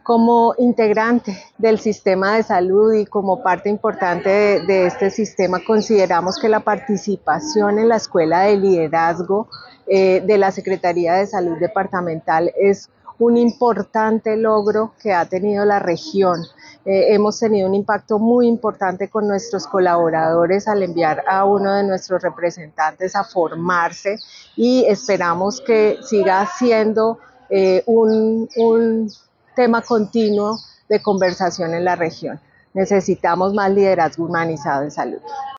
Como integrante del sistema de salud y como parte importante de este sistema, consideramos que la participación en la Escuela de Liderazgo de la Secretaría de Salud Departamental es un importante logro que ha tenido la región. Hemos tenido un impacto muy importante con nuestros colaboradores al enviar a uno de nuestros representantes a formarse y esperamos que siga siendo un tema continuo de conversación en la región. Necesitamos más liderazgo humanizado en salud.